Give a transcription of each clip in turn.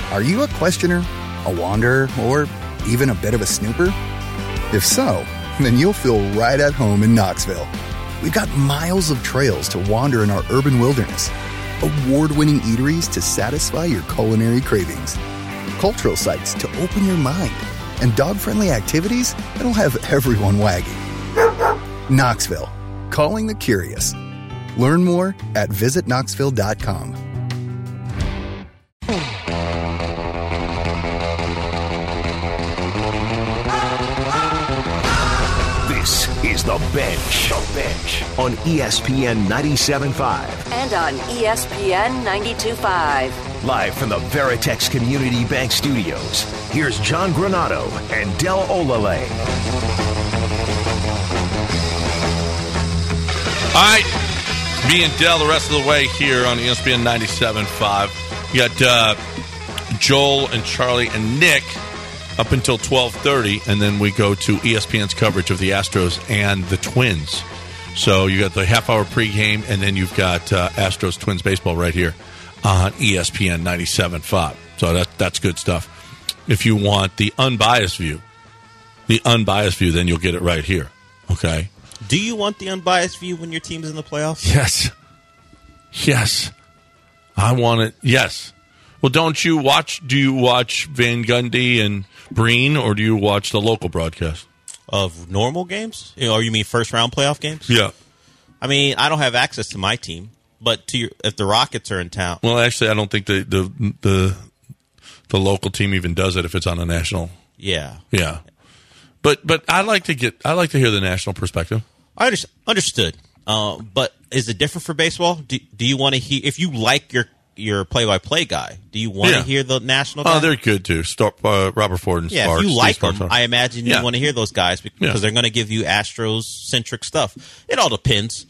Are you a questioner, a wanderer, or even a bit of a snooper? If so, then you'll feel right at home in Knoxville. We've got miles of trails to wander in our urban wilderness, award-winning eateries to satisfy your culinary cravings, cultural sites to open your mind, and dog-friendly activities that'll have everyone wagging. Knoxville, calling the curious. Learn more at visitknoxville.com. This is The Bench. The Bench on ESPN 97.5. And on ESPN 92.5. Live from the Veritex Community Bank Studios, here's John Granato and Del Olale. All right, me and Del the rest of the way here on ESPN 97.5. You got Joel and Charlie and Nick up until 12:30, and then we go to ESPN's coverage of the Astros and the Twins. So you got the half-hour pregame, and then you've got Astros Twins baseball right here on ESPN 97.5. So that's good stuff. If you want the unbiased view, then you'll get it right here. Okay. Do you want the unbiased view when your team's in the playoffs? Yes. I want it. Yes. Well, do you watch Van Gundy and Breen, or do you watch the local broadcast? Of normal games? Or you mean first-round playoff games? Yeah. I mean, I don't have access to my team, but if the Rockets are in town. Well, actually, I don't think the local team even does it if it's on a national. Yeah. Yeah. But I like to hear the national perspective. I understood. But is it different for baseball? Do you want to hear, if you like your play-by-play guy, do you want to hear the national guy? Oh, they're good too. Robert Ford and Sparks. If you like Sparks them, I imagine you want to hear those guys because they're going to give you Astros-centric stuff. It all depends.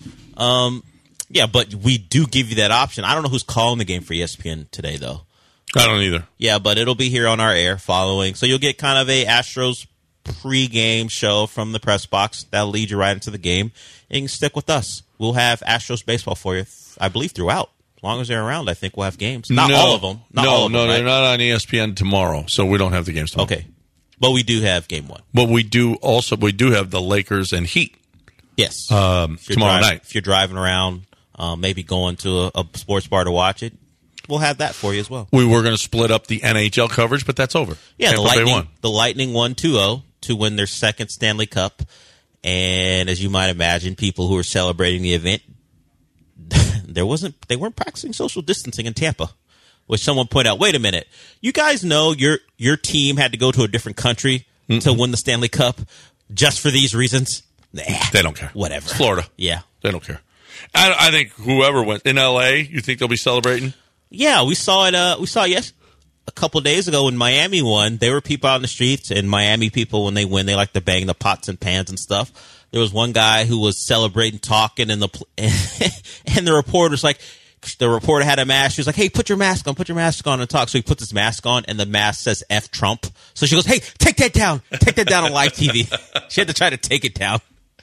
But we do give you that option. I don't know who's calling the game for ESPN today, though. I don't either. Yeah, but it'll be here on our air following. So you'll get kind of a Astros pre-game show from the press box. That'll lead you right into the game. And you can stick with us. We'll have Astros baseball for you, I believe, throughout. As long as they're around, I think we'll have games. Not all of them. No, they're not on ESPN tomorrow, so we don't have the games tomorrow. Okay. But we do have game one. But we do have the Lakers and Heat. Yes. Tomorrow night. If you're driving around, maybe going to a sports bar to watch it, we'll have that for you as well. We were going to split up the NHL coverage, but that's over. Yeah, the Lightning won 2-0 to win their second Stanley Cup. And as you might imagine, people who were celebrating the event, they weren't practicing social distancing in Tampa, which someone pointed out, wait a minute, you guys know your team had to go to a different country to win the Stanley Cup just for these reasons? Nah, they don't care. Whatever. It's Florida. Yeah. They don't care. I think whoever went in L.A., you think they'll be celebrating? Yeah, we saw it. We saw it a couple days ago when Miami won. There were people out in the streets, and Miami people, when they win, they like to bang the pots and pans and stuff. There was one guy who was celebrating, talking, and the reporter's like, the reporter had a mask. She was like, "Hey, put your mask on and talk." So he puts his mask on, and the mask says "F Trump." So she goes, "Hey, take that down on live TV." She had to try to take it down.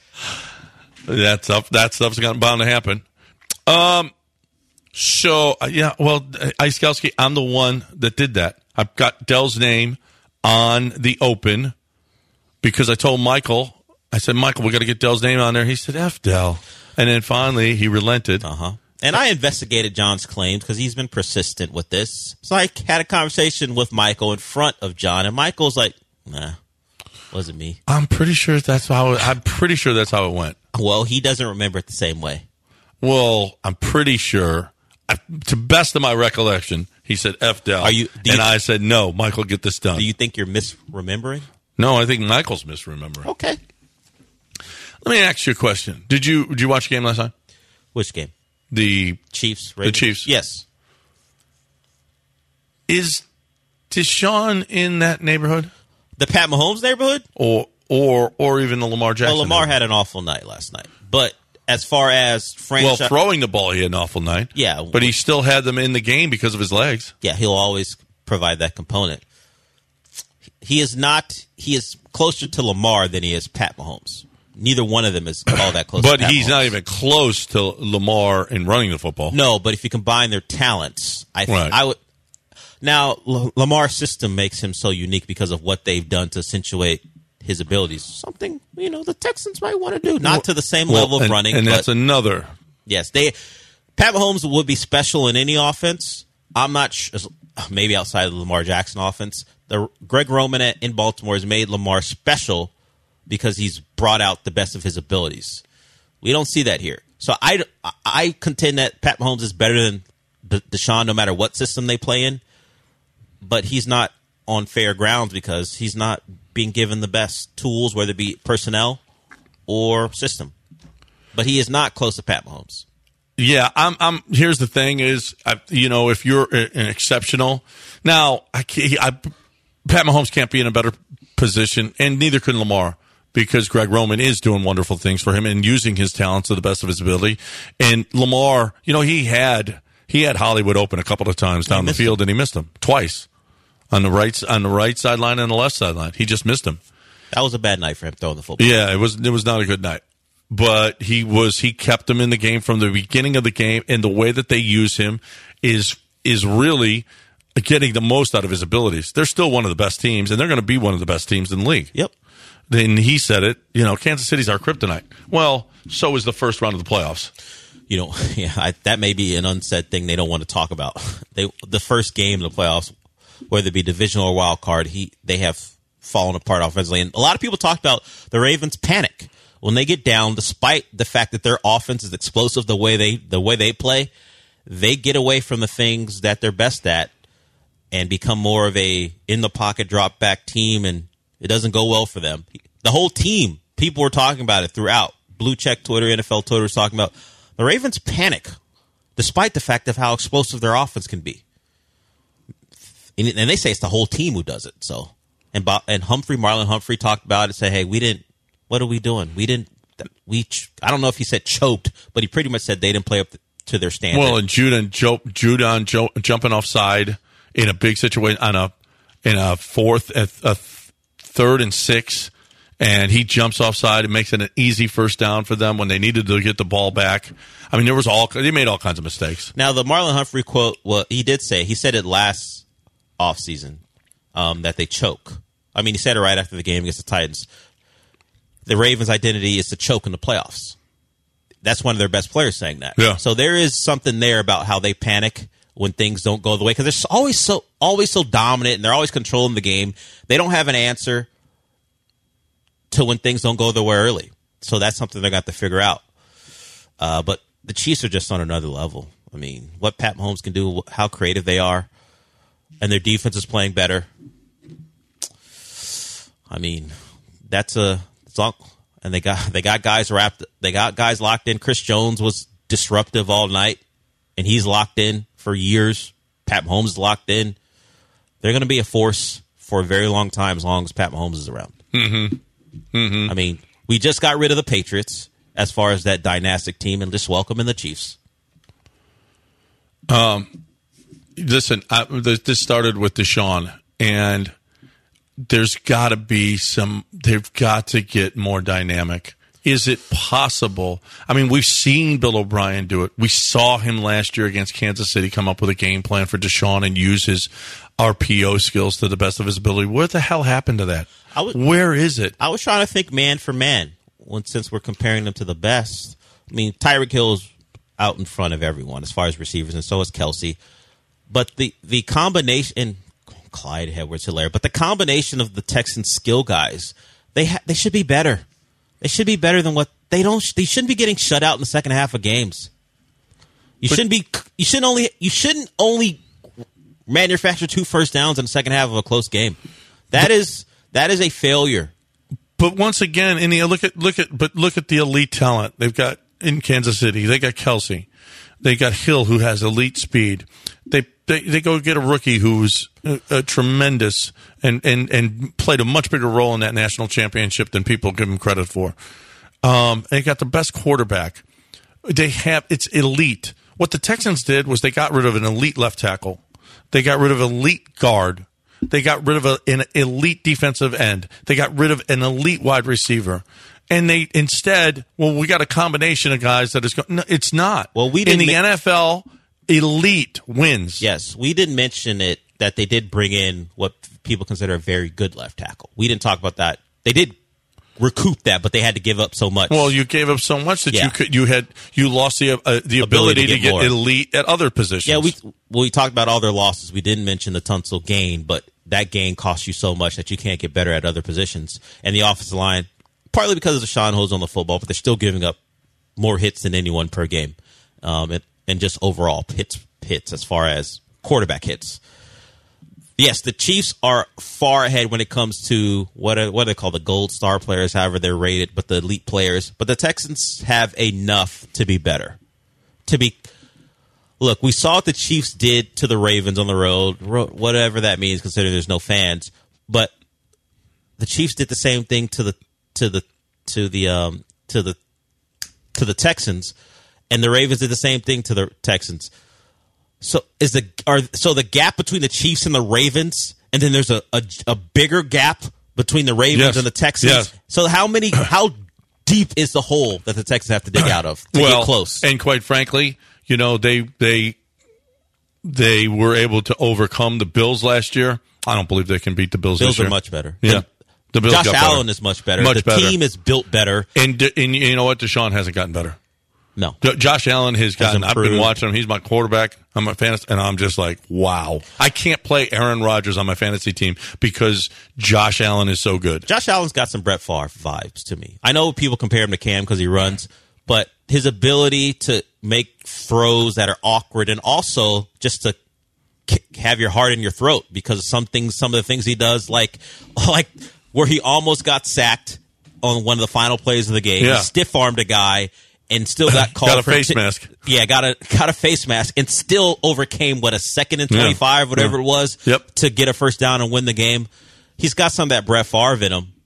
That stuff's bound to happen. So, Iskowski, I'm the one that did that. I've got Dell's name on the open because I told Michael, I said, "Michael, we got to get Dell's name on there." He said, "F Dell." And then finally he relented. And I investigated John's claims because he's been persistent with this. So I had a conversation with Michael in front of John, and Michael's like, "Nah, wasn't me." I'm pretty sure that's how it went. Well, he doesn't remember it the same way. Well, I'm pretty sure, to best of my recollection, he said F Dell. I said, "No, Michael, get this done." Do you think you're misremembering? No, I think Michael's misremembering. Okay. Let me ask you a question. Did you watch the game last night? Which game? The Chiefs. The Chiefs. Yes. Is Deshaun in that neighborhood? The Pat Mahomes neighborhood? Or even the Lamar Jackson? Well, Lamar had an awful night last night. But as far as franchise... Well, throwing the ball, he had an awful night. Yeah. But he still had them in the game because of his legs. Yeah, he'll always provide that component. He is closer to Lamar than he is Pat Mahomes. Neither one of them is all that close to Pat he's Mahomes. not even close to Lamar in running the football. No, but if you combine their talents, I would... Now, Lamar's system makes him so unique because of what they've done to accentuate his abilities. Something, the Texans might want to do. Not to the same level of running. And that's another. Yes. Pat Mahomes would be special in any offense. I'm not sure. Maybe outside of the Lamar Jackson offense. Greg Roman in Baltimore has made Lamar special because he's brought out the best of his abilities. We don't see that here. So I contend that Pat Mahomes is better than Deshaun no matter what system they play in. But he's not on fair grounds because he's not being given the best tools, whether it be personnel or system. But he is not close to Pat Mahomes. Yeah, here's the thing: is if you're an exceptional, now Pat Mahomes can't be in a better position, and neither can Lamar, because Greg Roman is doing wonderful things for him and using his talents to the best of his ability. And Lamar, he had Hollywood open a couple of times down the field, and he missed him twice on the right sideline and the left sideline. He just missed him. That was a bad night for him throwing the football. Yeah, it was not a good night. But he kept him in the game from the beginning of the game, and the way that they use him is really getting the most out of his abilities. They're still one of the best teams, and they're going to be one of the best teams in the league. Yep. Then he said it, Kansas City's our kryptonite. Well, so is the first round of the playoffs. That may be an unsaid thing they don't want to talk about. The first game of the playoffs, whether it be divisional or wild card, they have fallen apart offensively. And a lot of people talked about the Ravens panic when they get down, despite the fact that their offense is explosive the way they play. They get away from the things that they're best at and become more of a in the pocket drop back team, and it doesn't go well for them. The whole team, people were talking about it throughout. Blue Check Twitter, NFL Twitter was talking about the Ravens panic, despite the fact of how explosive their offense can be. And they say it's the whole team who does it. So, and Marlon Humphrey talked about it. Said, "Hey, what are we doing? I don't know if he said choked, but he pretty much said they didn't play up to their standard." Well, and Judon jumping offside in a big situation in a third and 6, and he jumps offside and makes it an easy first down for them when they needed to get the ball back. I mean, they made all kinds of mistakes. Now, the Marlon Humphrey quote, he said it last offseason, that they choke. I mean, he said it right after the game against the Titans. The Ravens' identity is to choke in the playoffs. That's one of their best players saying that. Yeah. So there is something there about how they panic when things don't go the way, because they're always so dominant and they're always controlling the game. They don't have an answer to when things don't go their way early. So that's something they got to figure out. But the Chiefs are just on another level. I mean, what Pat Mahomes can do, how creative they are, and their defense is playing better. I mean, and they got guys wrapped. They got guys locked in. Chris Jones was disruptive all night, and he's locked in for years. Pat Mahomes is locked in. They're going to be a force for a very long time as long as Pat Mahomes is around. Mm-hmm. Mm-hmm. I mean, we just got rid of the Patriots as far as that dynastic team, and just welcome in the Chiefs. Listen, this started with Deshaun, and there's got to be they've got to get more dynamic. Is it possible? I mean, we've seen Bill O'Brien do it. We saw him last year against Kansas City come up with a game plan for Deshaun and use his RPO skills to the best of his ability. What the hell happened to that? Where is it? I was trying to think man for man, since we're comparing them to the best. I mean, Tyreek Hill's out in front of everyone as far as receivers, and so is Kelsey. But the combination, and Clyde Edwards-Helaire, but the combination of the Texans' skill guys, they should be better. They should be better than what they don't. They shouldn't be getting shut out in the second half of games. You shouldn't only manufacture 2 first downs in the second half of a close game. That is a failure. But once again, look at the elite talent they've got in Kansas City. They got Kelsey. They got Hill, who has elite speed. They go get a rookie who's tremendous and played a much bigger role in that national championship than people give him credit for. They got the best quarterback. It's elite. What the Texans did was they got rid of an elite left tackle. They got rid of an elite guard. They got rid of an elite defensive end. They got rid of an elite wide receiver. And they instead, we got a combination of guys that is no, it's not. Well, in the NFL, elite wins. Yes, we didn't mention it that they did bring in what people consider a very good left tackle. We didn't talk about that. They did recoup that, but they had to give up so much. Well, you gave up so much that you lost the ability to get elite at other positions. Yeah, we talked about all their losses. We didn't mention the Tunsil gain, but that gain costs you so much that you can't get better at other positions. And the offensive line, partly because of the Sean Ho's on the football, but they're still giving up more hits than anyone per game, and just overall hits as far as quarterback hits. Yes, the Chiefs are far ahead when it comes to what they call the gold star players, however they're rated, but the elite players. But the Texans have enough to be better. Look, we saw what the Chiefs did to the Ravens on the road, whatever that means, considering there's no fans. But the Chiefs did the same thing to the Texans, and the Ravens did the same thing to the Texans. So the gap between the Chiefs and the Ravens, and then there's a bigger gap between the Ravens and the Texans. Yes. So how deep is the hole that the Texans have to dig out of to get close? And quite frankly, they were able to overcome the Bills last year. I don't believe they can beat the Bills this year. Bills are much better. Yeah. The Bills Josh Allen is much better. The team is built better. And you know what? Deshaun hasn't gotten better. No. Josh Allen has gotten, I've been watching him. He's my quarterback. I'm a fantasy, and I'm just like, wow. I can't play Aaron Rodgers on my fantasy team because Josh Allen is so good. Josh Allen's got some Brett Favre vibes to me. I know people compare him to Cam because he runs, but his ability to make throws that are awkward and also just to have your heart in your throat because of some of the things he does, like where he almost got sacked on one of the final plays of the game. Yeah. He stiff-armed a guy and still got called got a face mask. Yeah, got a face mask and still overcame, a 2nd and 25, whatever it was, to get a first down and win the game. He's got some of that Brett Favre in him.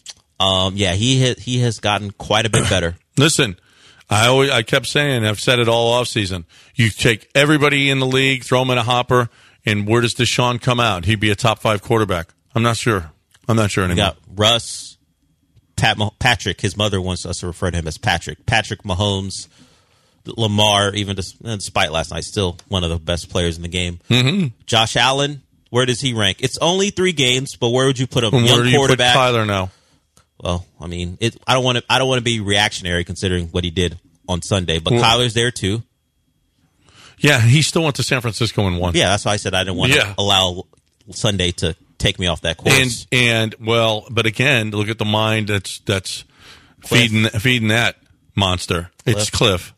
He has gotten quite a bit better. Listen, I kept saying, I've said it all offseason, you take everybody in the league, throw them in a hopper, and where does Deshaun come out? He'd be a top 5 quarterback. I'm not sure anymore. We got Russ. Patrick, his mother wants us to refer to him as Patrick. Patrick Mahomes, Lamar, even despite last night, still one of the best players in the game. Mm-hmm. Josh Allen, where does he rank? It's only 3 games, but where would you put him? Young quarterback. Where do you put Tyler now? Well, I mean, I don't want to be reactionary considering what he did on Sunday, but Kyler's there too. Yeah, he still went to San Francisco and won. Yeah, that's why I said I didn't want to allow Sunday to take me off that course. But again, look at the mind that's feeding that monster. Cliff. It's Cliff.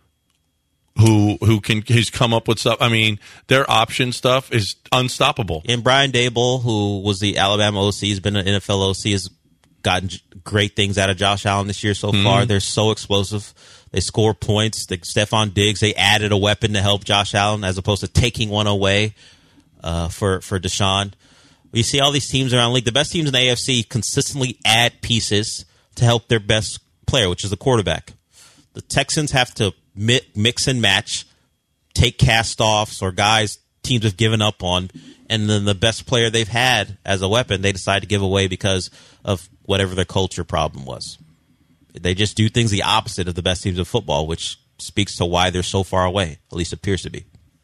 He's come up with stuff. I mean, their option stuff is unstoppable. And Brian Daboll, who was the Alabama OC, has been an NFL OC, has gotten great things out of Josh Allen this year so far. They're so explosive. They score points. Stephon Diggs, they added a weapon to help Josh Allen as opposed to taking one away for Deshaun. You see all these teams around the league. The best teams in the AFC consistently add pieces to help their best player, which is the quarterback. The Texans have to mix and match, take cast-offs or guys teams have given up on, and then the best player they've had as a weapon, they decide to give away because of whatever their culture problem was. They just do things the opposite of the best teams of football, which speaks to why they're so far away, at least appears to be.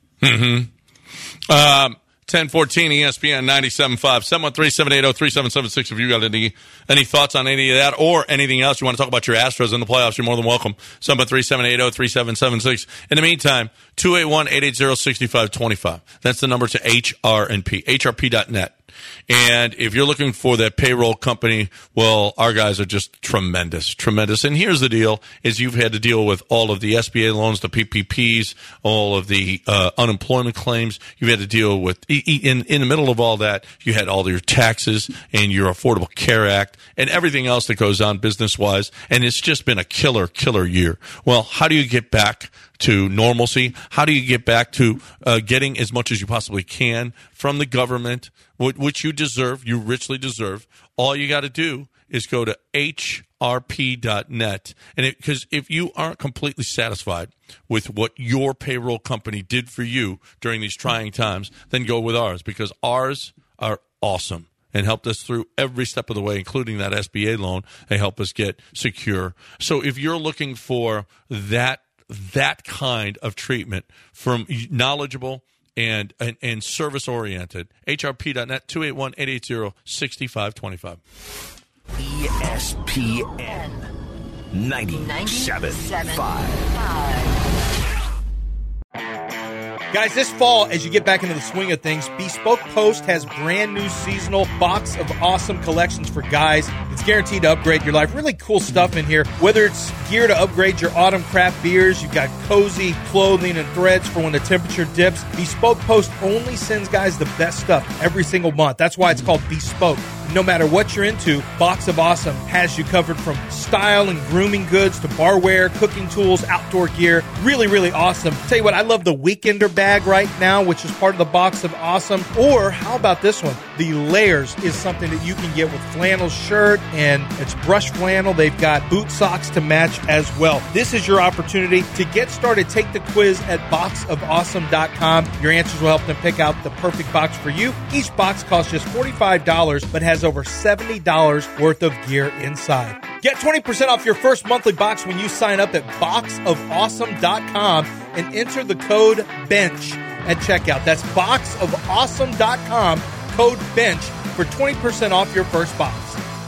1014 ESPN 97.5 713-780-3776. If you got any thoughts on any of that or anything else you want to talk about your Astros in the playoffs, you're more than welcome. 713-780-3776. In the meantime, 281-880-6525. That's the number to HRP, hrp.net. And if you're looking for that payroll company, well, our guys are just tremendous. And here's the deal, is you've had to deal with all of the SBA loans, the PPPs, all of the unemployment claims. You've had to deal with, in the middle of all that, you had all your taxes and your Affordable Care Act and everything else that goes on business-wise. And it's just been a killer year. Well, how do you get back to normalcy? How do you get back to getting as much as you possibly can from the government, which you deserve, you richly deserve? All you got to do is go to hrp.net. And because if you aren't completely satisfied with what your payroll company did for you during these trying times, then go with ours, because ours are awesome and helped us through every step of the way, including that SBA loan. They help us get secure. So if you're looking for that kind of treatment from knowledgeable and service-oriented. HRP.net, 281-880-6525. ESPN 97.5. Guys, this fall, as you get back into the swing of things, Bespoke Post has brand new seasonal box of awesome collections for guys. It's guaranteed to upgrade your life. Really cool stuff in here. Whether it's gear to upgrade your autumn craft beers, you've got cozy clothing and threads for when the temperature dips. Bespoke Post only sends guys the best stuff every single month. That's why it's called Bespoke. No matter what you're into, Box of Awesome has you covered from style and grooming goods to barware, cooking tools, outdoor gear. Really, really awesome. Tell you what, I love the Weekender bag right now, which is part of the Box of Awesome. Or how about this one? The Layers is something that you can get with flannel shirt, and it's brushed flannel. They've got boot socks to match as well. This is your opportunity to get started. Take the quiz at boxofawesome.com. Your answers will help them pick out the perfect box for you. Each box costs just $45, but has over $70 worth of gear inside. Get 20% off your first monthly box when you sign up at boxofawesome.com and enter the code BENCH at checkout. That's boxofawesome.com, code BENCH for 20% off your first box.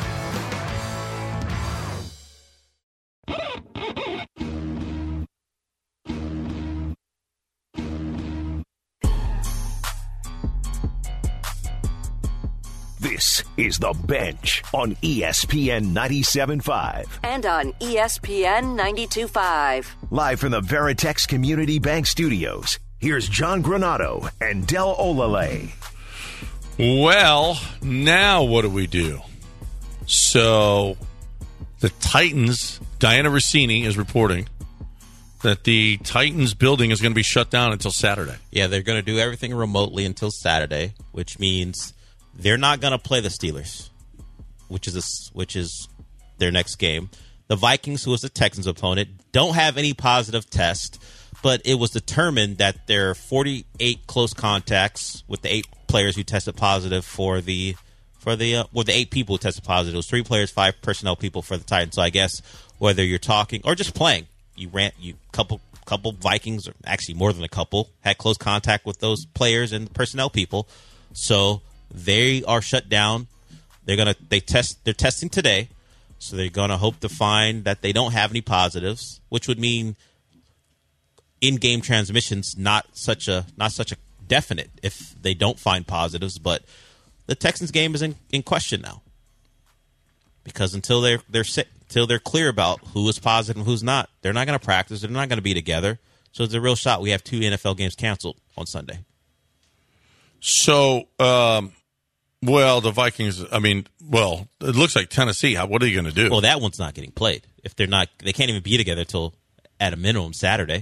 This is The Bench on ESPN 97.5. And on ESPN 92.5. Live from the Veritex Community Bank Studios, here's John Granato and Del Olale. Well, now what do we do? So, the Titans, Diana Rossini is reporting that the Titans building is going to be shut down until Saturday. Yeah, they're going to do everything remotely until Saturday, which means they're not going to play the Steelers, which is their next game. The Vikings, who is the Texans' opponent, don't have any positive test, but it was determined that there are 48 close contacts with the 8 players who tested positive for the 8 people who tested positive. It was 3 players, 5 personnel people for the Titans. So I guess whether you're talking or just playing, couple Vikings, or actually more than a couple, had close contact with those players and personnel people. So they are shut down. They're testing today, so they're gonna hope to find that they don't have any positives, which would mean in-game transmissions not such a definite if they don't find positives. But the Texans game is in question now, because until they're clear about who is positive and who's not, they're not going to practice. They're not going to be together. So it's a real shot. We have 2 NFL games canceled on Sunday. So, the Vikings, it looks like Tennessee. What are you going to do? Well, that one's not getting played. If they're not, they can't even be together till at a minimum Saturday.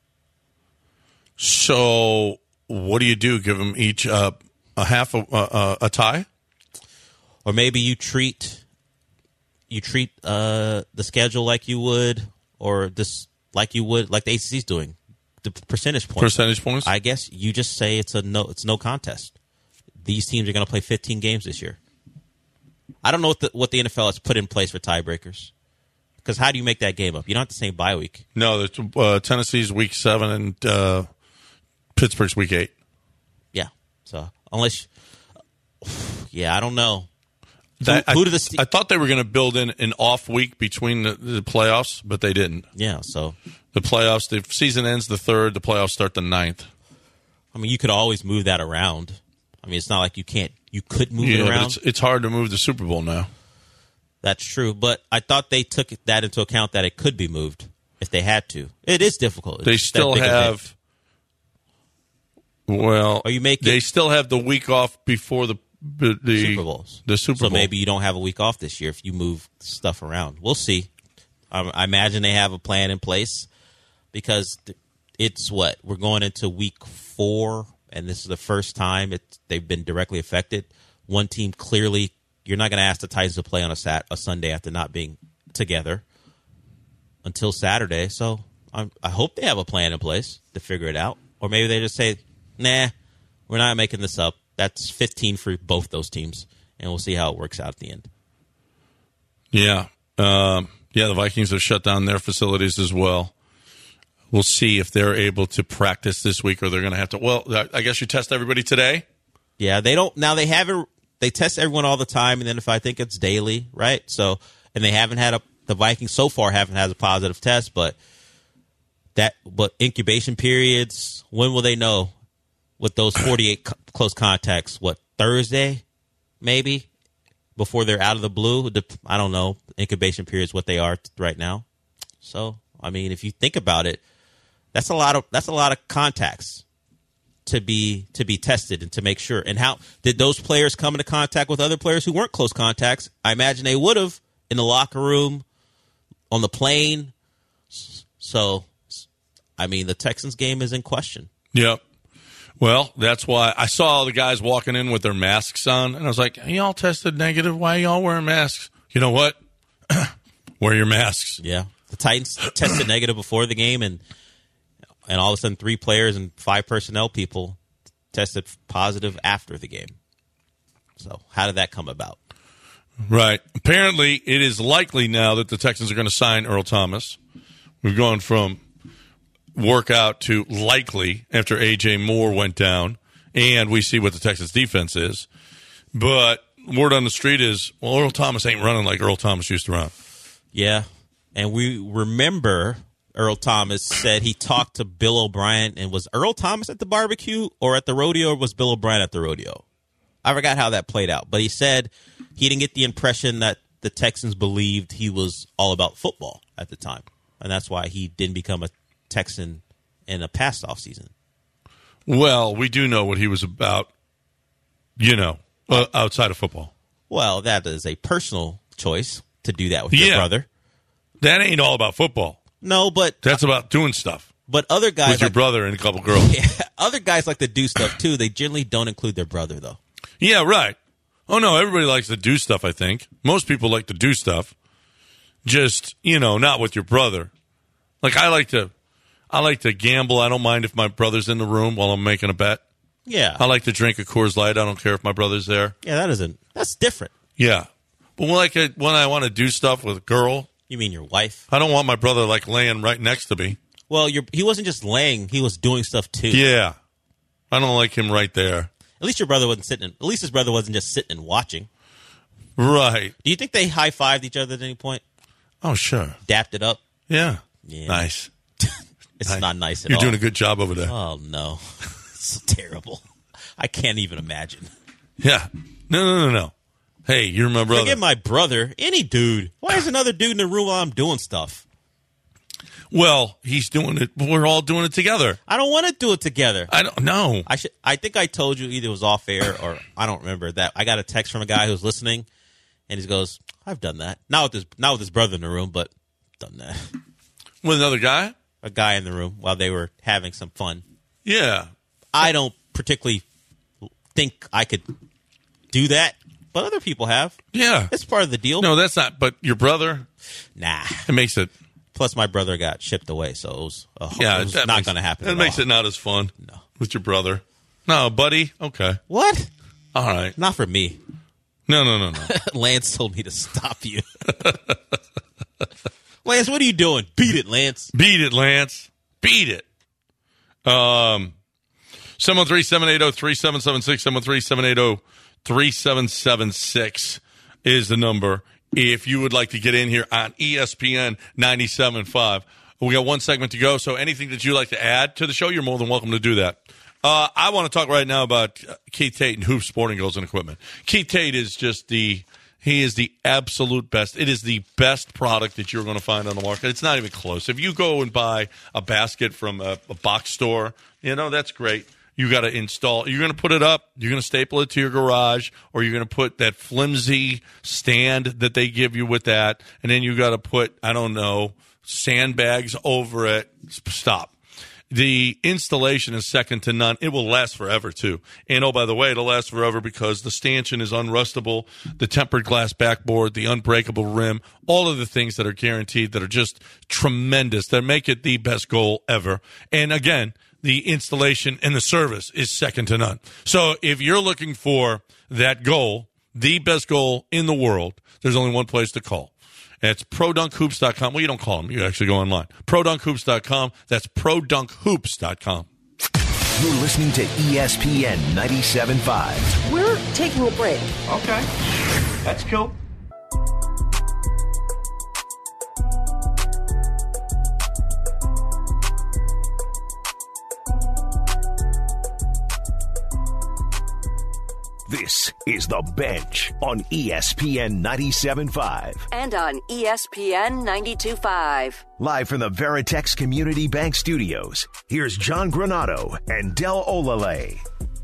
So, what do you do? Give them each a half a tie? Or maybe you treat the schedule like you would, like the ACC's doing. The percentage points. I guess you just say it's no contest. These teams are going to play 15 games this year. I don't know what the NFL has put in place for tiebreakers. Because how do you make that game up? You don't have the same bye week. No, Tennessee's week 7 and Pittsburgh's week 8. Yeah. So unless, I don't know. I thought they were going to build in an off week between the playoffs, but they didn't. Yeah. So the playoffs, the season ends the 3rd. The playoffs start the 9th. I mean, you could always move that around. I mean, it's not like you can't. You could move it around. But it's hard to move the Super Bowl now. That's true, but I thought they took that into account that it could be moved if they had to. It is difficult. They still have. Well, they still have the week off before the Super Bowls. The Super Bowl. So maybe you don't have a week off this year if you move stuff around. We'll see. I imagine they have a plan in place because it's we're going into week 4, and this is the first time they've been directly affected. One team clearly, you're not going to ask the Titans to play on a Sunday after not being together until Saturday. So I hope they have a plan in place to figure it out. Or maybe they just say, nah, we're not making this up. That's 15 for both those teams, and we'll see how it works out at the end. Yeah. The Vikings have shut down their facilities as well. we'll see if they're able to practice this week or they're going to have to. Well, I guess you test everybody today. Yeah, they don't. Now they haven't. They test everyone all the time, and then if I think it's daily, right? So, and they haven't had the Vikings so far haven't had a positive test, but incubation periods. When will they know with those 48 close contacts? What, Thursday, maybe, before they're out of the blue? I don't know. Incubation periods, what they are right now. So, I mean, if you think about it, that's a lot of contacts to be tested and to make sure. And how did those players come into contact with other players who weren't close contacts? I imagine they would have in the locker room, on the plane. So, I mean, the Texans game is in question. Yep. Well, that's why I saw all the guys walking in with their masks on, and I was like, y'all tested negative. Why are y'all wearing masks? You know what? Wear your masks. Yeah. The Titans tested negative before the game, and all of a sudden 3 players and 5 personnel people tested positive after the game. So how did that come about? Right. Apparently, it is likely now that the Texans are going to sign Earl Thomas. We've gone from workout to likely after A.J. Moore went down, and we see what the Texans defense is. But word on the street is, well, Earl Thomas ain't running like Earl Thomas used to run. Yeah, and we remember Earl Thomas said he talked to Bill O'Brien, and was Earl Thomas at the barbecue or at the rodeo, or was Bill O'Brien at the rodeo? I forgot how that played out, but he said he didn't get the impression that the Texans believed he was all about football at the time, and that's why he didn't become a Texan in a past offseason. Well, we do know what he was about, outside of football. Well, that is a personal choice to do that with your brother. That ain't all about football. No, but that's about doing stuff. But other guys with your brother and a couple girls. Yeah, other guys like to do stuff too. They generally don't include their brother, though. Yeah, right. Oh no, everybody likes to do stuff. I think most people like to do stuff. Just not with your brother. Like I like to gamble. I don't mind if my brother's in the room while I'm making a bet. Yeah. I like to drink a Coors Light. I don't care if my brother's there. Yeah, that's different. Yeah. But when I want to do stuff with a girl. You mean your wife? I don't want my brother laying right next to me. Well, he wasn't just laying; he was doing stuff too. Yeah, I don't like him right there. At least your brother wasn't sitting. At least his brother wasn't just sitting and watching. Right. Do you think they high-fived each other at any point? Oh, sure. Dapped it up. Yeah. Nice. It's not nice at all. You're doing a good job over there. Oh no, it's terrible. I can't even imagine. Yeah. No. Hey, you're my brother. Forget my brother. Any dude. Why is another dude in the room while I'm doing stuff? Well, he's doing it. We're all doing it together. I don't want to do it together. I don't know. I think I told you either it was off air or I don't remember that. I got a text from a guy who's listening, and he goes, "I've done that. Not with his brother in the room, but done that with another guy. A guy in the room while they were having some fun. Yeah, I don't particularly think I could do that, but other people have. Yeah, it's part of the deal. No, that's not. But your brother, nah, it makes it. Plus, my brother got shipped away, so it was not going to happen. That makes it not as fun. No, with your brother. No, buddy. Okay. What? All right. Not for me. No. Lance told me to stop you. Lance, what are you doing? Beat it, Lance. Beat it, Lance. Beat it. 713-780-3776, 713-780-3776 is the number. If you would like to get in here on ESPN 97.5. We got one segment to go, so anything that you'd like to add to the show, you're more than welcome to do that. I want to talk right now about Keith Tate and Hoop Sporting Goods and Equipment. Keith Tate is just he is the absolute best. It is the best product that you're going to find on the market. It's not even close. If you go and buy a basket from a box store, that's great. You got to install. You're going to put it up. You're going to staple it to your garage, or you're going to put that flimsy stand that they give you with that, and then you got to put, sandbags over it. Stop. The installation is second to none. It will last forever, too. And, oh, by the way, it'll last forever because the stanchion is unrustable, the tempered glass backboard, the unbreakable rim, all of the things that are guaranteed that are just tremendous, that make it the best goal ever. And, again, the installation and the service is second to none. So if you're looking for that goal, the best goal in the world, there's only one place to call. It's ProDunkHoops.com. Well, you don't call them. You actually go online. ProDunkHoops.com. That's ProDunkHoops.com. You're listening to ESPN 97.5. We're taking a break. Okay. That's cool. This is The Bench on ESPN 97.5. And on ESPN 92.5. Live from the Veritex Community Bank Studios, here's John Granato and Del Olale.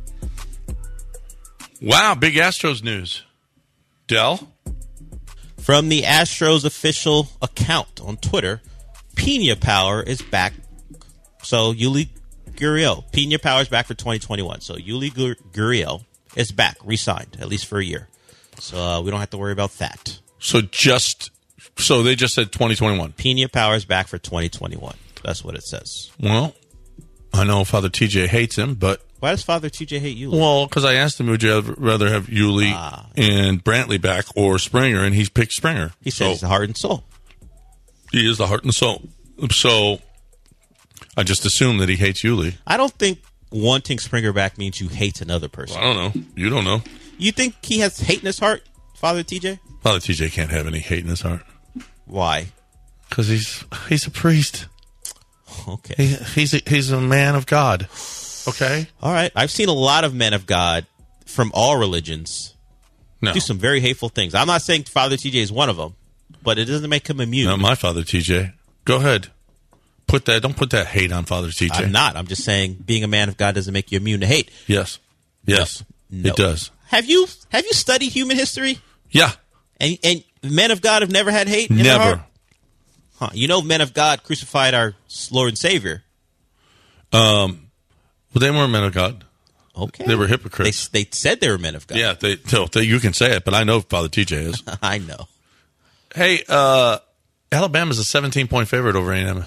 Wow, big Astros news. Del? From the Astros official account on Twitter, Pena Power is back. So Yuli Gurriel. Pena Power is back for 2021. So Yuli Gurriel is back, re-signed, at least for a year. So we don't have to worry about that. So they just said 2021. Pena Power is back for 2021. That's what it says. Well, I know Father TJ hates him, but... Why does Father TJ hate Yuli? Well, because I asked him, would you rather have Yuli and Brantley back or Springer, and he's picked Springer. He says he's the heart and soul. He is the heart and soul. So I just assume that he hates Yuli. I don't think wanting Springer back means you hate another person. I don't know. You don't know. You think he has hate in his heart, Father TJ? Father TJ can't have any hate in his heart. Why? Because he's a priest. Okay. He's a man of God. Okay? All right. I've seen a lot of men of God from all religions do some very hateful things. I'm not saying Father TJ is one of them, but it doesn't make him immune. Not my Father TJ. Go ahead. Don't put that hate on Father TJ. I'm not. I'm just saying being a man of God doesn't make you immune to hate. Yes. Yes. No. It does. Have you studied human history? Yeah. And men of God have never had hate in their Never. heart? Huh. You know, men of God crucified our Lord and Savior. Well, they weren't men of God. Okay. They were hypocrites. They said they were men of God. Yeah, you can say it, but I know Father TJ is. I know. Hey, Alabama's a 17-point favorite over A&M.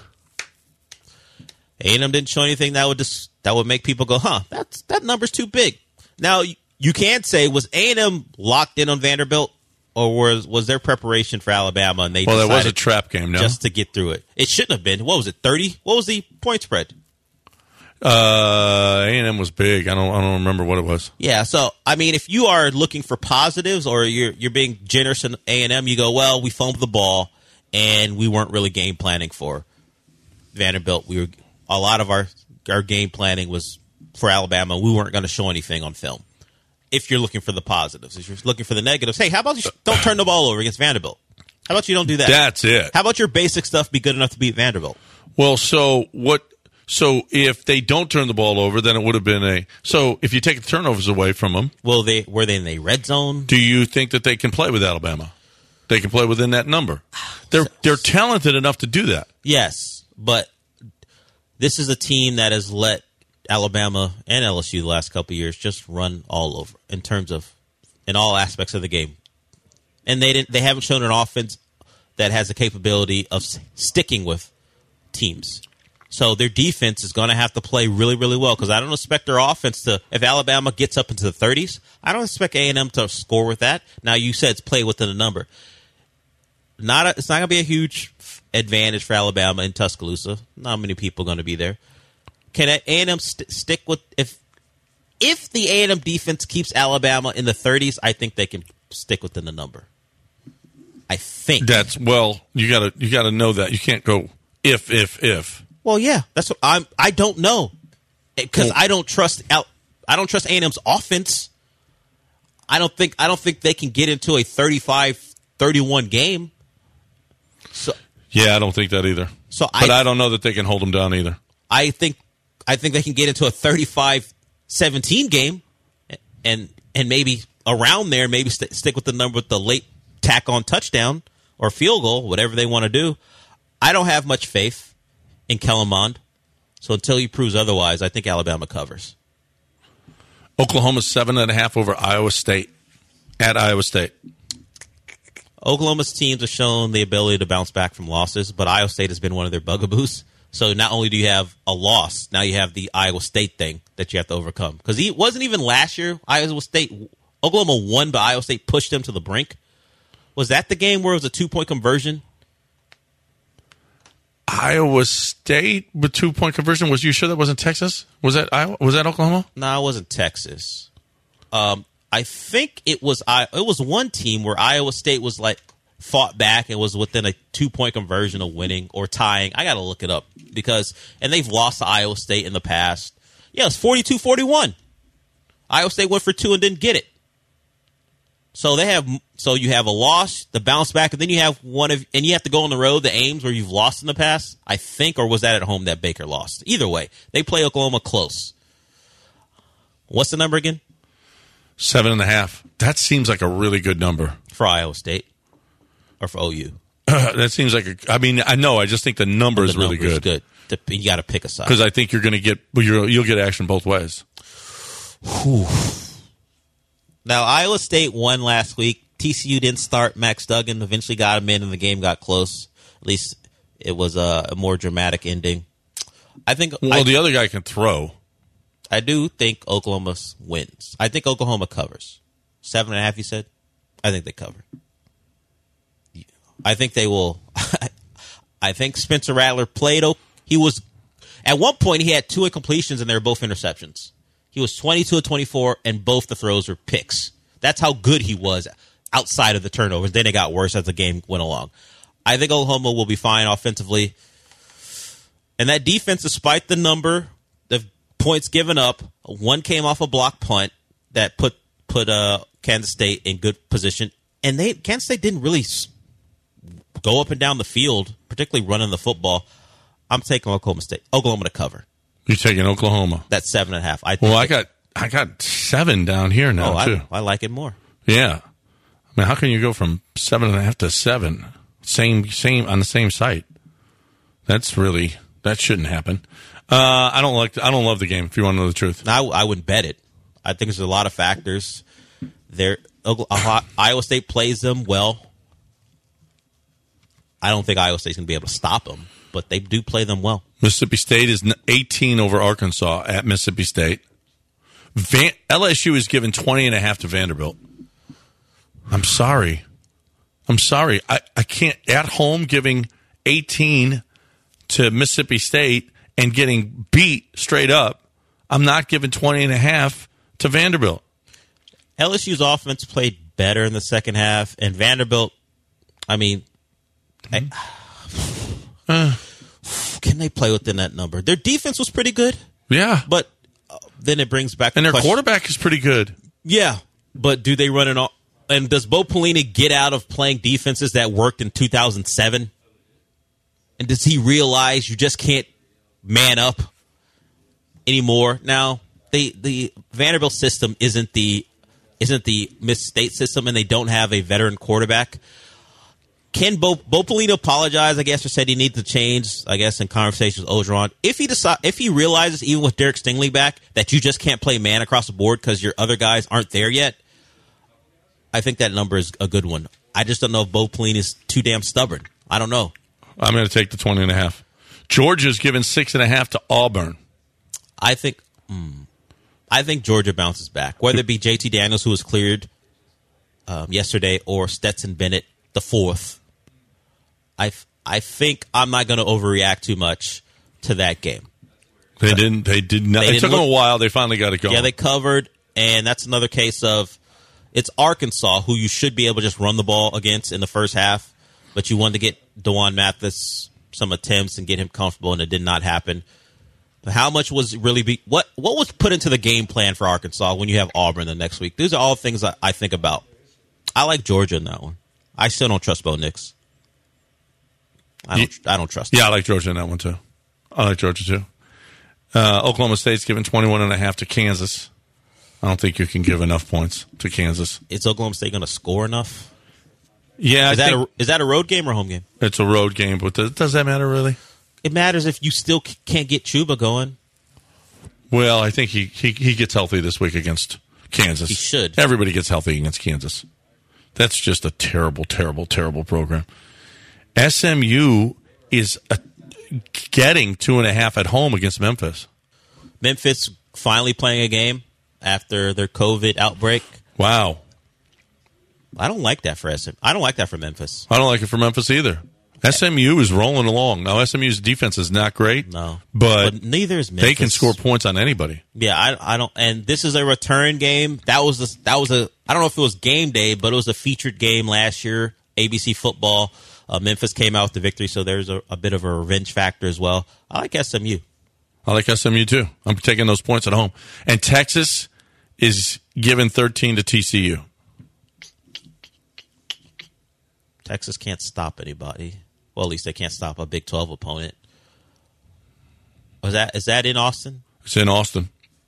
A&M didn't show anything that would make people go, that number's too big. Now, you can't say, was A&M locked in on Vanderbilt, or was their preparation for Alabama, and they decided that was a trap game, no? just to get through it? It shouldn't have been. What was it, 30? What was the point spread? A&M was big. I don't remember what it was. Yeah, so, I mean, if you are looking for positives or you're being generous in A&M, you go, well, we fumbled the ball, and we weren't really game planning for Vanderbilt. A lot of our game planning was for Alabama. We weren't going to show anything on film. If you're looking for the positives. If you're looking for the negatives, hey, how about you don't turn the ball over against Vanderbilt? How about you don't do that? That's it. How about your basic stuff be good enough to beat Vanderbilt? Well, so if they don't turn the ball over, then it would have been so if you take the turnovers away from them. Were they in the red zone? Do you think that they can play with Alabama? They can play within that number. They're talented enough to do that. Yes, but this is a team that has let Alabama and LSU the last couple of years just run all over in all aspects of the game. And they haven't shown an offense that has the capability of sticking with teams. So their defense is going to have to play really, really well because I don't expect their offense to, if Alabama gets up into the 30s, I don't expect A&M to score with that. Now, you said it's play within a number. It's not going to be a huge advantage for Alabama in Tuscaloosa. Not many people are going to be there. Can A&M stick with if the A&M defense keeps Alabama in the 30s? I think they can stick within the number. I think you gotta know that you can't go if. Well, yeah, that's what I don't know because I don't trust A&M's offense. I don't think they can get into a 35-31 game. So yeah, I don't think that either. But I don't know that they can hold them down either. I think they can get into a 35-17 game and maybe around there, maybe stick with the number with the late tack on touchdown or field goal, whatever they want to do. I don't have much faith in Kellen Mond. So until he proves otherwise, I think Alabama covers. Oklahoma's 7.5 over Iowa State at Iowa State. Oklahoma's teams have shown the ability to bounce back from losses, but Iowa State has been one of their bugaboos. So not only do you have a loss, now you have the Iowa State thing that you have to overcome. Because it wasn't even last year, Oklahoma won, but Iowa State pushed them to the brink. Was that the game where it was a 2-point conversion? Iowa State with 2-point conversion. Was you sure that wasn't Texas? Was that Iowa? Was that Oklahoma? No, it wasn't Texas. I think it was one team where Iowa State was like fought back and was within a 2-point conversion of winning or tying. I got to look it up and they've lost to Iowa State in the past. Yeah, it's 42-41. Iowa State went for 2 and didn't get it. So you have a loss, the bounce back, and then you have and you have to go on the road, the Ames, where you've lost in the past, I think, or was that at home that Baker lost? Either way, they play Oklahoma close. What's the number again? 7.5. That seems like a really good number for Iowa State or for OU. That seems like I know. I just think the number is really good. Good. You got to pick a side because I think you're going to get you'll get action both ways. Whew. Now, Iowa State won last week. TCU didn't start. Max Duggan eventually got him in, and the game got close. At least it was a more dramatic ending. I think. The other guy can throw. I do think Oklahoma wins. I think Oklahoma covers. 7.5, you said? I think they cover. I think they will. I think Spencer Rattler played. He was at one point he had 2 incompletions, and they were both interceptions. He was 22 of 24, and both the throws were picks. That's how good he was outside of the turnovers. Then it got worse as the game went along. I think Oklahoma will be fine offensively. And that defense, despite the number of points given up, one came off a block punt that put Kansas State in good position. And Kansas State didn't really go up and down the field, particularly running the football. I'm taking Oklahoma to cover. You're taking Oklahoma. That's 7.5. I got 7 down here now too. I like it more. Yeah, I mean, how can you go from 7.5 to 7? Same on the same site. That shouldn't happen. I don't love the game. If you want to know the truth, I wouldn't bet it. I think there's a lot of factors. Iowa State plays them well. I don't think Iowa State's going to be able to stop them, but they do play them well. Mississippi State is 18 over Arkansas at Mississippi State. LSU is given 20.5 to Vanderbilt. I'm sorry. I can't, at home, giving 18 to Mississippi State and getting beat straight up. I'm not giving 20.5 to Vanderbilt. LSU's offense played better in the second half, and Vanderbilt, I mean, can they play within that number? Their defense was pretty good. Yeah. But then it brings back and their quarterback is pretty good. Yeah. But do they run it all? And does Bo Pelini get out of playing defenses that worked in 2007? And does he realize you just can't man up anymore? Now, the Vanderbilt system isn't the Miss State system, and they don't have a veteran quarterback. Can Bo Pelini apologize, I guess, or said he needs to change, I guess, in conversations with Orgeron? If he realizes, even with Derek Stingley back, that you just can't play man across the board because your other guys aren't there yet, I think that number is a good one. I just don't know if Bo Pelini is too damn stubborn. I don't know. I'm going to take the 20.5. Georgia's given 6.5 to Auburn. I think Georgia bounces back, whether it be JT Daniels, who was cleared yesterday, or Stetson Bennett, the fourth. I think I'm not going to overreact too much to that game. They didn't. It took them a while. They finally got it going. Yeah, they covered, and that's another case of it's Arkansas, who you should be able to just run the ball against in the first half, but you wanted to get DeJuan Mathis some attempts and get him comfortable, and it did not happen. But how much was really what was put into the game plan for Arkansas when you have Auburn the next week? These are all things I think about. I like Georgia in that one. I still don't trust Bo Nix. I don't trust him. Yeah, I like Georgia in that one, too. I like Georgia, too. Oklahoma State's given 21.5 to Kansas. I don't think you can give enough points to Kansas. Is Oklahoma State going to score enough? Yeah. Is that a road game or a home game? It's a road game, but does that matter, really? It matters if you still can't get Chuba going. Well, I think he gets healthy this week against Kansas. He should. Everybody gets healthy against Kansas. That's just a terrible, terrible, terrible program. SMU is getting 2.5 at home against Memphis. Memphis finally playing a game after their COVID outbreak. Wow. I don't like that for SM. I don't like that for Memphis. I don't like it for Memphis either. SMU is rolling along. Now, SMU's defense is not great. No. But neither is Memphis. They can score points on anybody. Yeah, I don't. And this is a return game. That was a. I don't know if it was game day, but it was a featured game last year. ABC football. Memphis came out with the victory, so there's a bit of a revenge factor as well. I like SMU. I like SMU too. I'm taking those points at home. And Texas is giving 13 to TCU. Texas can't stop anybody. Well, at least they can't stop a Big 12 opponent. Is that in Austin? It's in Austin.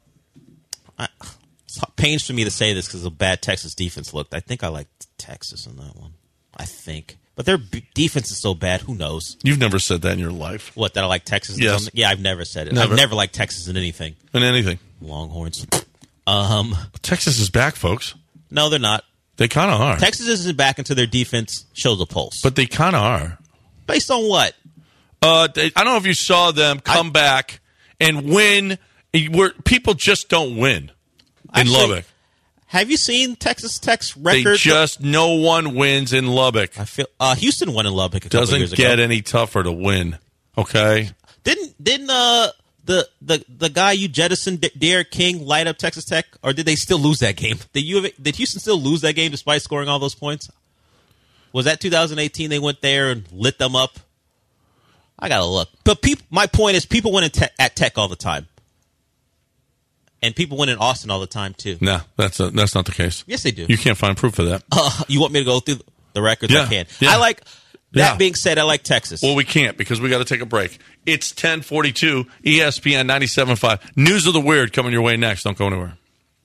It's pains for me to say this because of the bad Texas defense looked. I think I like Texas in that one. I think. But their defense is so bad, who knows? You've never said that in your life. What, that I like Texas? Yes. Something? Yeah, I've never said it. Never. I've never liked Texas in anything. In anything. Longhorns. Texas is back, folks. No, they're not. They kind of are. Texas isn't back until their defense shows a pulse. But they kind of are. Based on what? I don't know if you saw them come back and win. People just don't win in Lubbock. Have you seen Texas Tech's record? No one wins in Lubbock. I feel Houston won in Lubbock a couple Doesn't years ago. get any tougher to win. Okay. Didn't the guy you jettisoned, Derek King, light up Texas Tech, or did they still lose that game? Did Houston still lose that game despite scoring all those points? Was that 2018? They went there and lit them up. I gotta look. But my point is, people win at Tech all the time. And people win in Austin all the time, too. No, that's not the case. Yes, they do. You can't find proof of that. You want me to go through the records? Yeah, I can. yeah. I like, that being said, I like Texas. Well, we can't because we got to take a break. It's 10:42, ESPN 97.5. News of the Weird coming your way next. Don't go anywhere.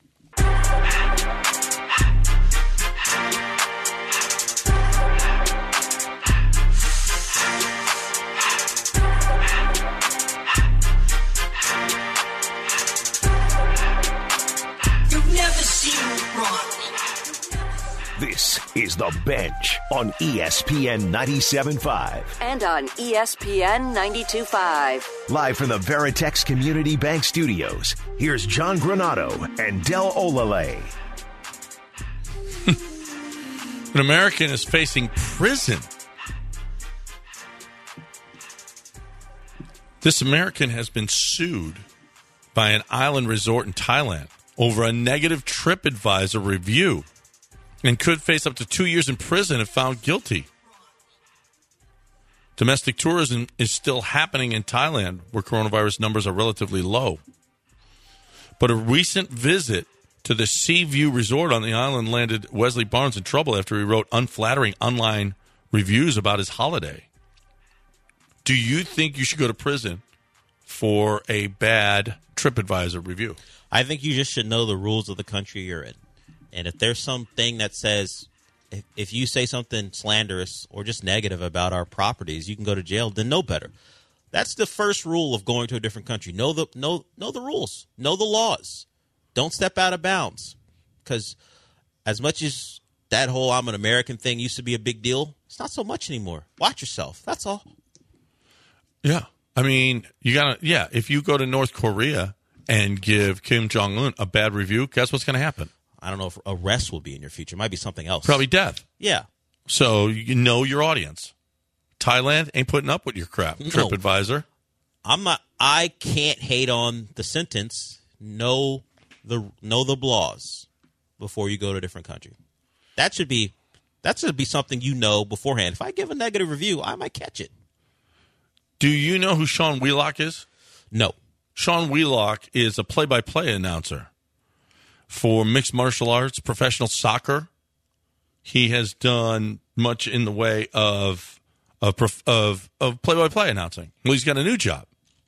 This is The Bench on ESPN 97.5. And on ESPN 92.5. Live from the Veritex Community Bank Studios, here's John Granado and Del Olale. An American is facing prison. This American has been sued by an island resort in Thailand over a negative TripAdvisor review and could face up to 2 years in prison if found guilty. Domestic tourism is still happening in Thailand, where coronavirus numbers are relatively low. But a recent visit to the Seaview Resort on the island landed Wesley Barnes in trouble after he wrote unflattering online reviews about his holiday. Do you think you should go to prison for a bad TripAdvisor review? I think you just should know the rules of the country you're in. And if there's something that says, if you say something slanderous or just negative about our properties, you can go to jail, then know better. That's the first rule of going to a different country. Know the rules. Know the laws. Don't step out of bounds. Because as much as that whole I'm an American thing used to be a big deal, it's not so much anymore. Watch yourself. That's all. Yeah. I mean, if you go to North Korea and give Kim Jong-un a bad review, guess what's going to happen? I don't know if arrest will be in your future. It might be something else. Probably death. Yeah. So you know your audience. Thailand ain't putting up with your crap. No. TripAdvisor. I can't hate on the sentence. Know the laws before you go to a different country. That should be something you know beforehand. If I give a negative review, I might catch it. Do you know who Sean Wheelock is? No. Sean Wheelock is a play-by-play announcer for mixed martial arts, professional soccer. He has done much in the way of play-by-play announcing. Well, he's got a new job.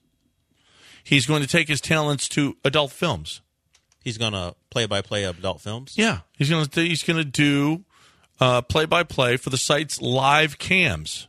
He's going to take his talents to adult films. He's going to play-by-play adult films? Yeah. He's going to do play-by-play for the site's live cams.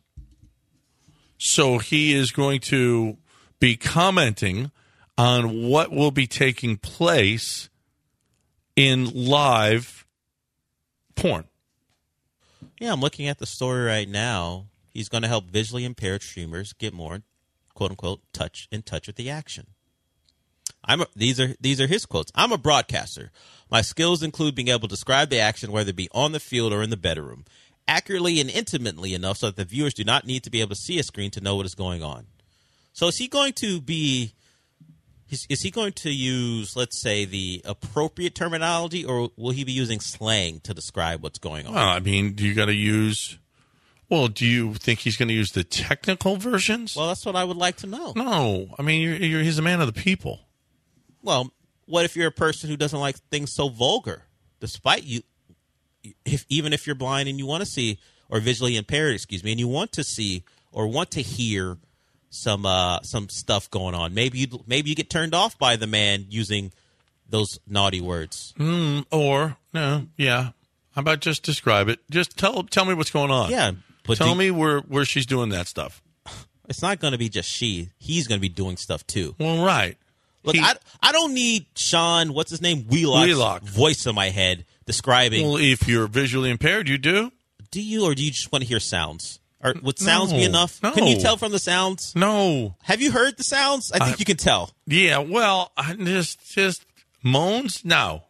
So he is going to be commenting on what will be taking place in live porn. Yeah, I'm looking at the story right now. He's going to help visually impaired streamers get more, quote-unquote, in touch with the action. These are his quotes. I'm a broadcaster. My skills include being able to describe the action, whether it be on the field or in the bedroom, accurately and intimately enough so that the viewers do not need to be able to see a screen to know what is going on. So is he going to use, let's say, the appropriate terminology, or will he be using slang to describe what's going on? Well, I mean, do you think he's going to use the technical versions? Well, that's what I would like to know. No. I mean, he's a man of the people. Well, what if you're a person who doesn't like things so vulgar, despite even if you're blind and you want to see, or visually impaired, and you want to see or want to hear some stuff going on. Maybe you get turned off by the man using those naughty words. How about just describe it? Just tell me what's going on. Yeah, but tell me where she's doing that stuff. It's not going to be just she. He's going to be doing stuff too. Well, right. Look, I don't need Sean, what's his name, Wheelock's voice in my head describing. Well, if you're visually impaired, you do. Do you, or do you just want to hear sounds? Or would sounds be enough? No. Can you tell from the sounds? No. Have you heard the sounds? I think you can tell. Yeah, well, just moans? No.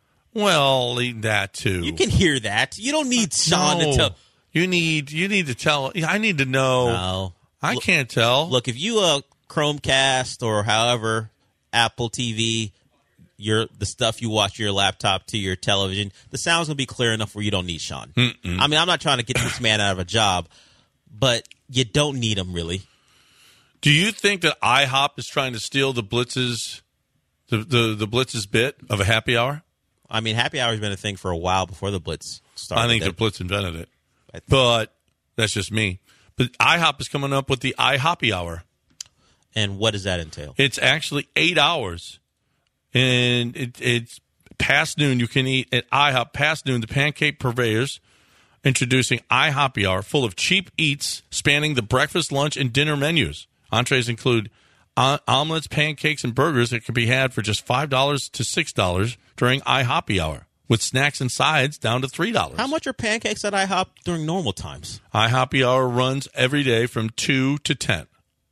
Well, that too. You can hear that. You don't need Sean to tell. You need to tell. I need to know. No. I can't tell. Look, if you Chromecast or however Apple TV, the stuff you watch your laptop to your television, the sound's going to be clear enough where you don't need Sean. I mean, I'm not trying to get this man out of a job, but you don't need him, really. Do you think that IHOP is trying to steal the Blitz's the Blitz's bit of a happy hour? I mean, happy hour has been a thing for a while before the Blitz started. I think the Blitz invented it, but that's just me. But IHOP is coming up with the iHoppy hour. And what does that entail? It's actually 8 hours, and it's past noon. You can eat at IHOP past noon. The pancake purveyors introducing iHoppy hour, full of cheap eats spanning the breakfast, lunch, and dinner menus. Entrees include omelets, pancakes, and burgers that can be had for just $5 to $6 during iHoppy hour, with snacks and sides down to $3. How much are pancakes at IHOP during normal times? iHoppy hour runs every day from 2 to 10.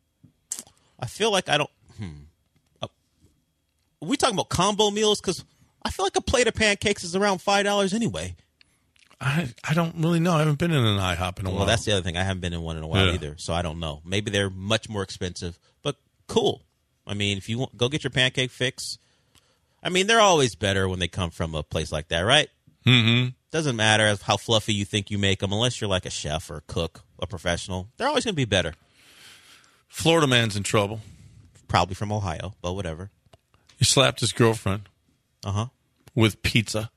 I feel like I don't. Are we talking about combo meals? Because I feel like a plate of pancakes is around $5 anyway. I don't really know. I haven't been in an IHOP in a while. Well, that's the other thing. I haven't been in one in a while either, so I don't know. Maybe they're much more expensive, but cool. I mean, if you want, go get your pancake fix. I mean, they're always better when they come from a place like that, right? Mm-hmm. Doesn't matter how fluffy you think you make them, unless you're like a chef or a cook, a professional. They're always going to be better. Florida man's in trouble. Probably from Ohio, but whatever. He slapped his girlfriend. With pizza.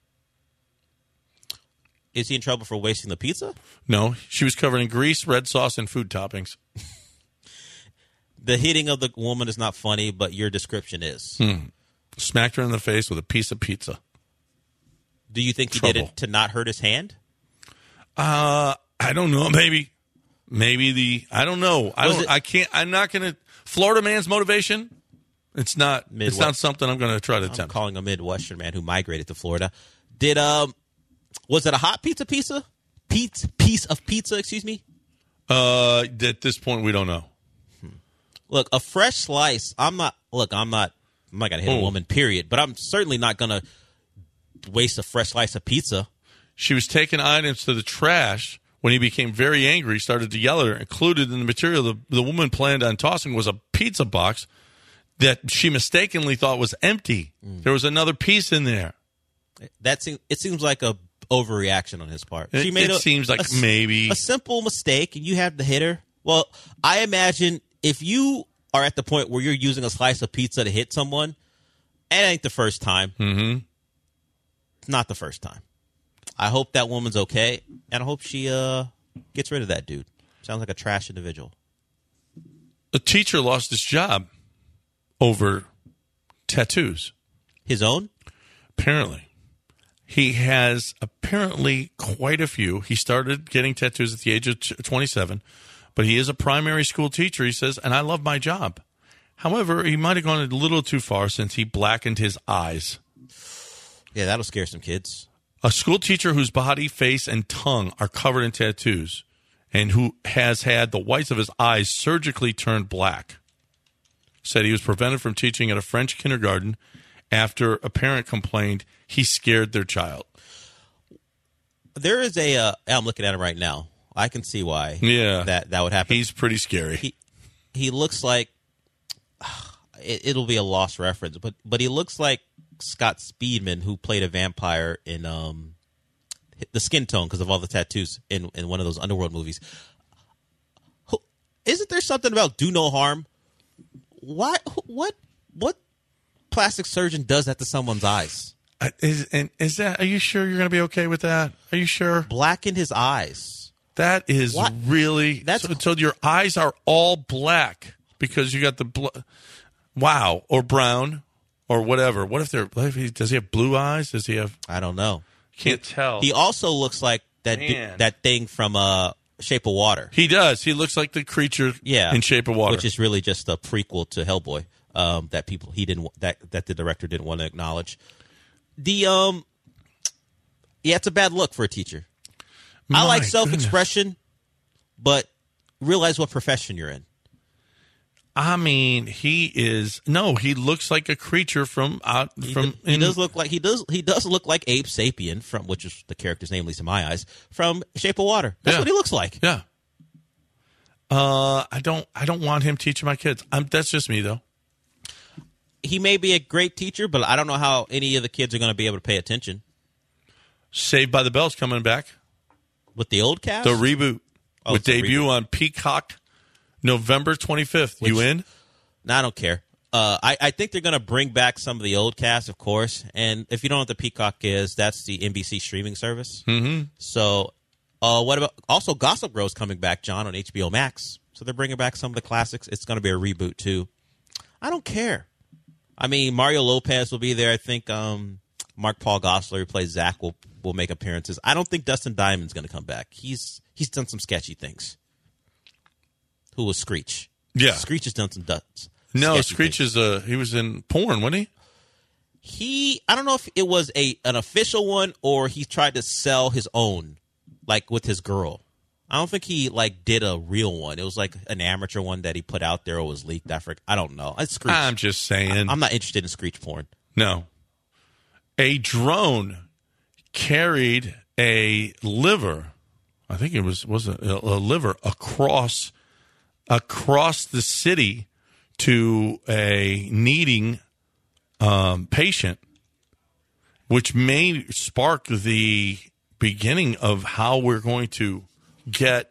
Is he in trouble for wasting the pizza? No, she was covered in grease, red sauce, and food toppings. The hitting of the woman is not funny, but your description is. Smacked her in the face with a piece of pizza. Do you think he did it to not hurt his hand? I don't know. Maybe I don't know. I'm not going to. Florida man's motivation. It's not. It's not something I'm going to try to attempt. I'm calling a Midwestern man who migrated to Florida. Was it a hot piece of pizza? Piece of pizza, excuse me? At this point, we don't know. Look, a fresh slice. I'm not going to hit a woman, period. But I'm certainly not going to waste a fresh slice of pizza. She was taking items to the trash when he became very angry. He started to yell at her. Included in the material the woman planned on tossing was a pizza box that she mistakenly thought was empty. There was another piece in there. It seems like a overreaction on his part. It seems like maybe a simple mistake, and you have to hit her. Well, I imagine if you are at the point where you're using a slice of pizza to hit someone, it ain't the first time. Mm-hmm. It's not the first time. I hope that woman's okay, and I hope she gets rid of that dude. Sounds like a trash individual. A teacher lost his job over tattoos. His own? Apparently. He has apparently quite a few. He started getting tattoos at the age of 27, but he is a primary school teacher, he says, and I love my job. However, he might have gone a little too far since he blackened his eyes. Yeah, that'll scare some kids. A school teacher whose body, face, and tongue are covered in tattoos and who has had the whites of his eyes surgically turned black. said he was prevented from teaching at a French kindergarten after a parent complained he scared their child. There is I'm looking at him right now. I can see why that would happen. He's pretty scary. He looks like, it'll be a lost reference, but he looks like Scott Speedman, who played a vampire in The Skin Tone because of all the tattoos in one of those Underworld movies. Isn't there something about do no harm? Why? What plastic surgeon does that to someone's eyes? Is that? Are you sure you're going to be okay with that? Are you sure? Blacken his eyes. That is really. So your eyes are all black because you got the wow, or brown or whatever. What if does he have blue eyes? Does he have? I don't know. Can't tell. He also looks like that thing from Shape of Water. He does. He looks like the creature in Shape of Water, which is really just a prequel to Hellboy. That the director didn't want to acknowledge. It's a bad look for a teacher. I like self-expression, but realize what profession you're in. I mean, he looks like a creature he does look like Abe Sapien from, which is the character's name, at least in my eyes, from Shape of Water. That's what he looks like. Yeah. I don't want him teaching my kids. That's just me though. He may be a great teacher, but I don't know how any of the kids are going to be able to pay attention. Saved by the Bell's coming back with the old cast. The reboot with debut on Peacock. November 25th. You in? No, I don't care. I think they're going to bring back some of the old cast, of course. And if you don't know what the Peacock is, that's the NBC streaming service. Mm-hmm. So what about also Gossip Girl is coming back, John, on HBO Max. So they're bringing back some of the classics. It's going to be a reboot, too. I don't care. I mean, Mario Lopez will be there. I think Mark Paul Gosselaar, who plays Zach, will make appearances. I don't think Dustin Diamond's going to come back. He's done some sketchy things. Who was Screech? Yeah. Screech has done some duds. No, Screech is he was in porn, wasn't he? I don't know if it was an official one or he tried to sell his own, like with his girl. I don't think he did a real one. It was like an amateur one that he put out there or was leaked. I don't know. It's Screech. I'm just saying. I'm not interested in Screech porn. No. A drone carried a liver. I think it was a liver across the city to a needing patient, which may spark the beginning of how we're going to get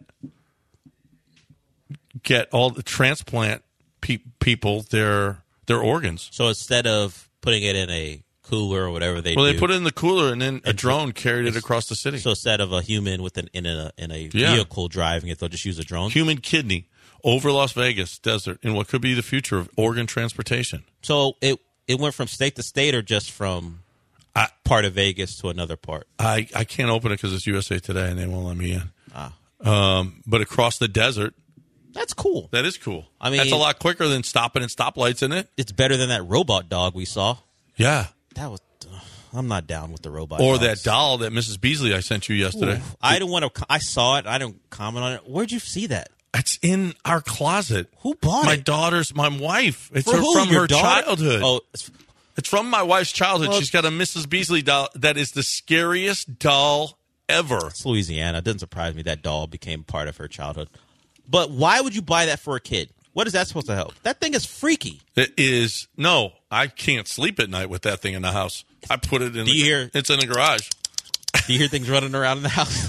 all the transplant people their organs. So instead of putting it in a cooler or whatever they they put it in the cooler and then a drone carried it across the city. So instead of a human in a vehicle driving it, they'll just use a drone. Human kidney over Las Vegas desert in what could be the future of organ transportation. So it went from state to state or just from part of Vegas to another part? I can't open it because it's USA Today and they won't let me in. But across the desert. That's cool. That is cool. I mean, that's a lot quicker than stopping at stoplights, isn't it? It's better than that robot dog we saw. Yeah. I'm not down with the robot. Or dogs. that doll that Mrs. Beasley I sent you yesterday. Ooh, I didn't want to. I saw it. I didn't comment on it. Where'd you see that? It's in our closet. Who bought it? My wife. It's from her daughter? childhood. Oh, it's from my wife's childhood. Well, she's got a Mrs. Beasley doll that is the scariest doll ever. It's Louisiana. It doesn't surprise me that doll became part of her childhood. But why would you buy that for a kid? What is that supposed to help? That thing is freaky. It is. No, I can't sleep at night with that thing in the house. I put it in it's in the garage. Do you hear things running around in the house?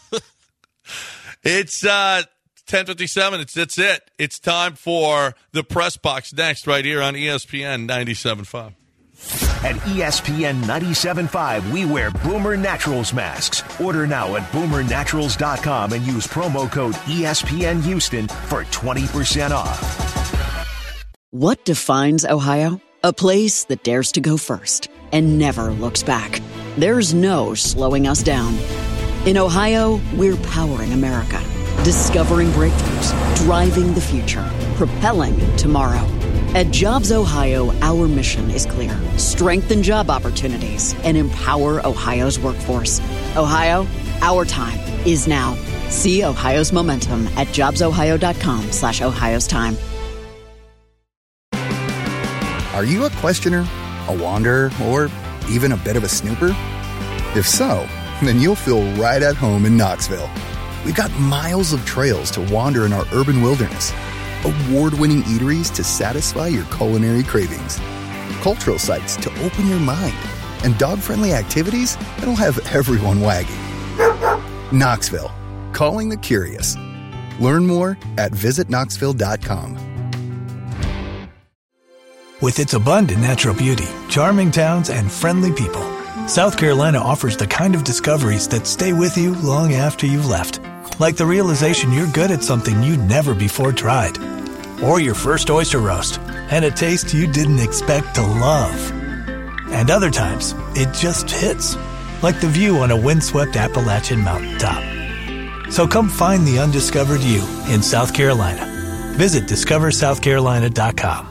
It's 10:57. That's it. It's time for the Press Box next right here on ESPN 97.5. At ESPN 97.5, we wear Boomer Naturals masks. Order now at boomernaturals.com and use promo code ESPN Houston for 20% off. What defines Ohio? A place that dares to go first and never looks back. There's no slowing us down. In Ohio, we're powering America, discovering breakthroughs, driving the future, propelling tomorrow. At Jobs Ohio, our mission is clear. Strengthen job opportunities and empower Ohio's workforce. Ohio, our time is now. See Ohio's momentum at jobsohio.com/Ohio's time. Are you a questioner, a wanderer, or even a bit of a snooper? If so, then you'll feel right at home in Knoxville. We've got miles of trails to wander in our urban wilderness, award-winning eateries to satisfy your culinary cravings, cultural sites to open your mind, and dog-friendly activities that'll have everyone wagging. Knoxville, calling the curious. Learn more at visitknoxville.com. With its abundant natural beauty, charming towns, and friendly people, South Carolina offers the kind of discoveries that stay with you long after you've left. Like the realization you're good at something you'd never before tried. Or your first oyster roast, and a taste you didn't expect to love. And other times, it just hits. Like the view on a windswept Appalachian mountaintop. So come find the undiscovered you in South Carolina. Visit discoversouthcarolina.com.